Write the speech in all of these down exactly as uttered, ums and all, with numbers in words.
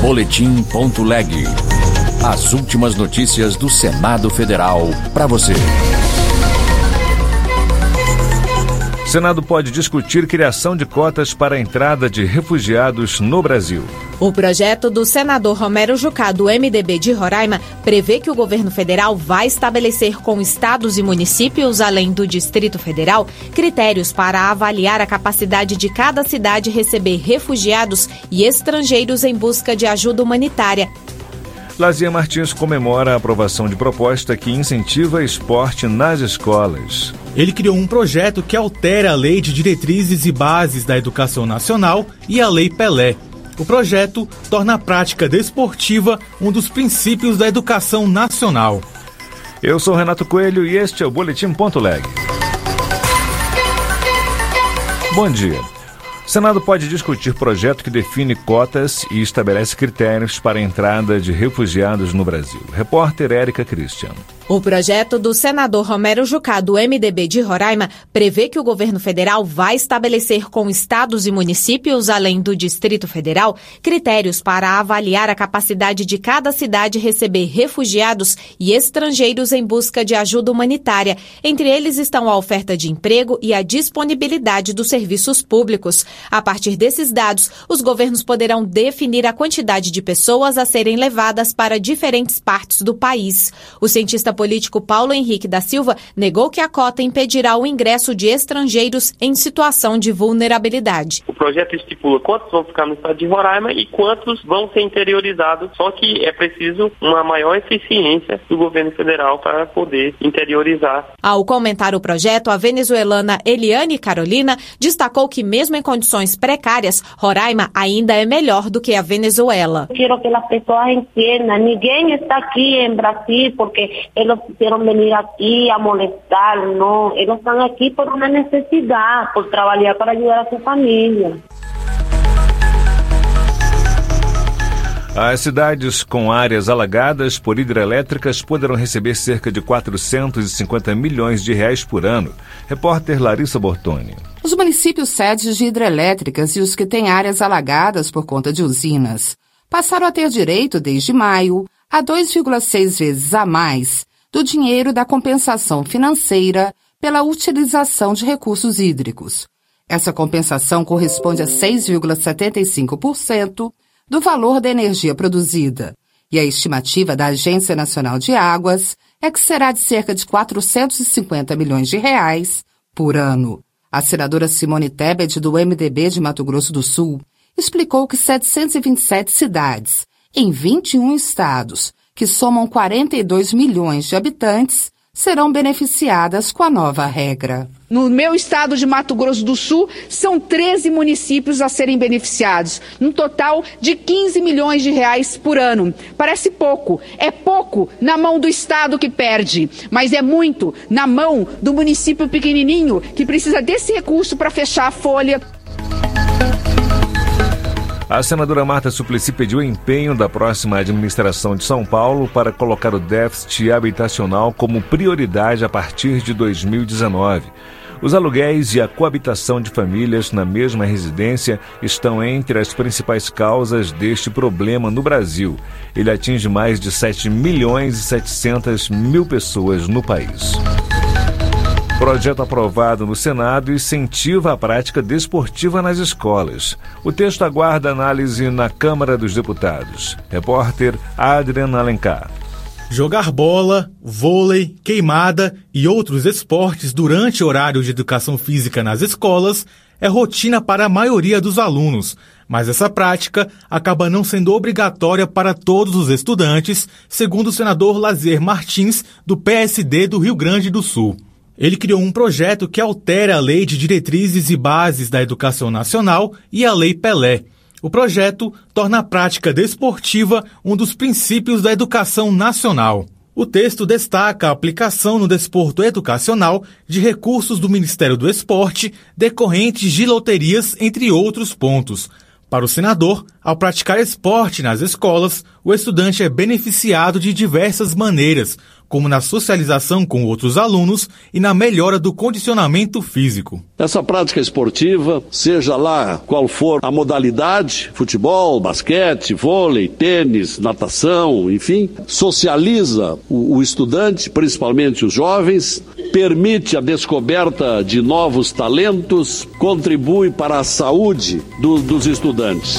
Boletim.leg. As últimas notícias do Senado Federal para você. O Senado pode discutir criação de cotas para a entrada de refugiados no Brasil. O projeto do senador Romero Jucá, do M D B de Roraima, prevê que o governo federal vai estabelecer com estados e municípios, além do Distrito Federal, critérios para avaliar a capacidade de cada cidade receber refugiados e estrangeiros em busca de ajuda humanitária. Lazier Martins comemora a aprovação de proposta que incentiva esporte nas escolas. Ele criou um projeto que altera a Lei de Diretrizes e Bases da Educação Nacional e a Lei Pelé. O projeto torna a prática desportiva um dos princípios da educação nacional. Eu sou Renato Coelho e este é o Boletim.leg. Bom dia. O Senado pode discutir projeto que define cotas e estabelece critérios para a entrada de refugiados no Brasil. Repórter Érica Christian. O projeto do senador Romero Jucá, do M D B de Roraima, prevê que o governo federal vai estabelecer com estados e municípios, além do Distrito Federal, critérios para avaliar a capacidade de cada cidade receber refugiados e estrangeiros em busca de ajuda humanitária. Entre eles estão a oferta de emprego e a disponibilidade dos serviços públicos. A partir desses dados, os governos poderão definir a quantidade de pessoas a serem levadas para diferentes partes do país. O cientista político Paulo Henrique da Silva negou que a cota impedirá o ingresso de estrangeiros em situação de vulnerabilidade. O projeto estipula quantos vão ficar no estado de Roraima e quantos vão ser interiorizados, só que é preciso uma maior eficiência do governo federal para poder interiorizar. Ao comentar o projeto, a venezuelana Eliane Carolina destacou que mesmo em condições precárias, Roraima ainda é melhor do que a Venezuela. Quero que as pessoas entendam, ninguém está aqui em Brasil porque eles quisieron venir aquí a molestar, no, eles estão aqui por uma necessidade, por trabalhar para ajudar a sua família. As cidades com áreas alagadas por hidrelétricas poderão receber cerca de quatrocentos e cinquenta milhões de reais por ano. Repórter Larissa Bortoni. Os municípios sedes de hidrelétricas e os que têm áreas alagadas por conta de usinas passaram a ter direito, desde maio, a dois vírgula seis vezes a mais do dinheiro da compensação financeira pela utilização de recursos hídricos. Essa compensação corresponde a seis vírgula setenta e cinco por cento do valor da energia produzida, e a estimativa da Agência Nacional de Águas é que será de cerca de quatrocentos e cinquenta milhões de reais por ano. A senadora Simone Tebet, do M D B de Mato Grosso do Sul, explicou que setecentas e vinte e sete cidades, em vinte e um estados, que somam quarenta e dois milhões de habitantes, serão beneficiadas com a nova regra. No meu estado de Mato Grosso do Sul, são treze municípios a serem beneficiados, num total de quinze milhões de reais por ano. Parece pouco, é pouco na mão do estado que perde, mas é muito na mão do município pequenininho que precisa desse recurso para fechar a folha. A senadora Marta Suplicy pediu empenho da próxima administração de São Paulo para colocar o déficit habitacional como prioridade a partir de dois mil e dezenove. Os aluguéis e a coabitação de famílias na mesma residência estão entre as principais causas deste problema no Brasil. Ele atinge mais de sete milhões e setecentas mil pessoas no país. Projeto aprovado no Senado incentiva a prática desportiva nas escolas. O texto aguarda análise na Câmara dos Deputados. Repórter Adriana Alencar. Jogar bola, vôlei, queimada e outros esportes durante o horário de educação física nas escolas é rotina para a maioria dos alunos, mas essa prática acaba não sendo obrigatória para todos os estudantes, segundo o senador Lazier Martins, do P S D do Rio Grande do Sul. Ele criou um projeto que altera a Lei de Diretrizes e Bases da Educação Nacional e a Lei Pelé. O projeto torna a prática desportiva um dos princípios da educação nacional. O texto destaca a aplicação no desporto educacional de recursos do Ministério do Esporte decorrentes de loterias, entre outros pontos. Para o senador, ao praticar esporte nas escolas, o estudante é beneficiado de diversas maneiras, como na socialização com outros alunos e na melhora do condicionamento físico. Essa prática esportiva, seja lá qual for a modalidade, futebol, basquete, vôlei, tênis, natação, enfim, socializa o, o estudante, principalmente os jovens, permite a descoberta de novos talentos, contribui para a saúde do, dos estudantes.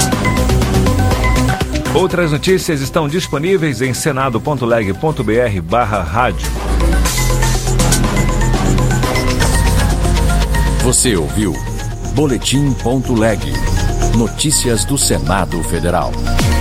Outras notícias estão disponíveis em senado ponto leg ponto br barra rádio. Você ouviu Boletim ponto leg. Notícias do Senado Federal.